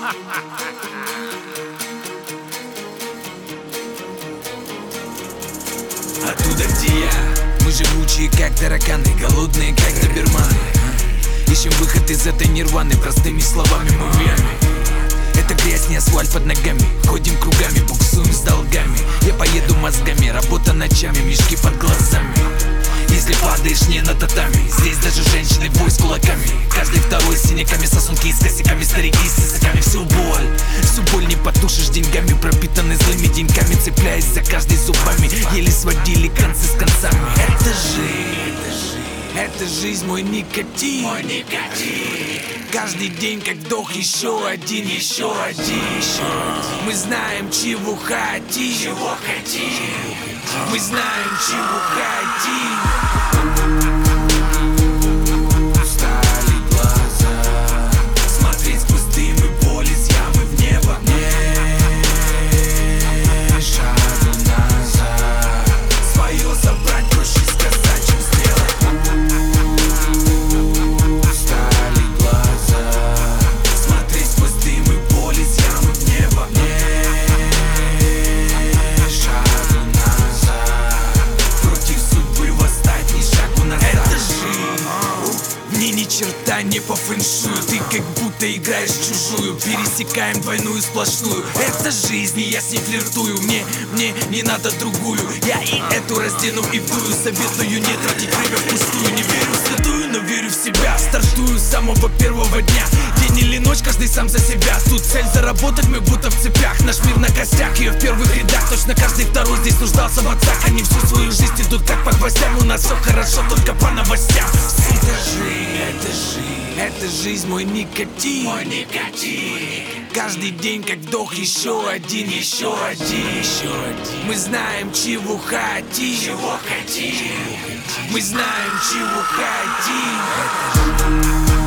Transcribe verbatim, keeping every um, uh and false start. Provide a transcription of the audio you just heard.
Оттуда, где я, мы живучие, как тараканы, голодные, как доберманы. Ищем выход из этой нирваны, простыми словами мы в яме. Это грязь, не асфальт под ногами. Ходим кругами, буксуем с долгами. Я поеду мозгами, работа ночами, мешки под глазами. Если падаешь не на татами, здесь даже женщины бой с кулаками. Каждый второй с синяками, сосунки с косяками, старики с языками. Всю боль, всю боль не потушишь деньгами, пропитаны злыми деньками, цепляясь за каждой зубами. Еле сводили концы с концами. Это жизнь, это жизнь, мой никотин, мой никотин. Каждый день как вдох, еще один, еще один, еще один. Мы знаем, чего хотим, чего хотим. Мы знаем, чего хотим. Устали глаза смотреть сквозь дым и боль из ямы в небо. Не шагу назад, свое забрать проще сказать, чем сделать. Устали глаза смотреть сквозь дым и боль из ямы в небо. Не шагу назад, против судьбы восстать, ни шагу назад. Это жизнь, мне ни черта не по фэншую. Ты как будто играешь в чужую, пересекаем двойную сплошную. Это жизнь, и я с ней флиртую. Мне, мне не надо другую. Я и эту раздену и вдую. Советую не тратить время впустую. Не верю в святую, но верю в себя. Стартую с самого первого дня. День или ночь, каждый сам за себя. Тут цель заработать, мы будто в цепях. Наш мир на костях, ее в первых рядах. Точно каждый второй здесь нуждался в отцах. Они всю свою жизнь идут как по гвоздям. У нас все хорошо, только по новостям. Это жизнь, это жизнь, это жизнь, мой никотин, мой никотин. Каждый день как вдох, еще один, еще один, еще один. Мы знаем, чего хотим, чего хотим. Мы знаем, чего хотим. Это жизнь.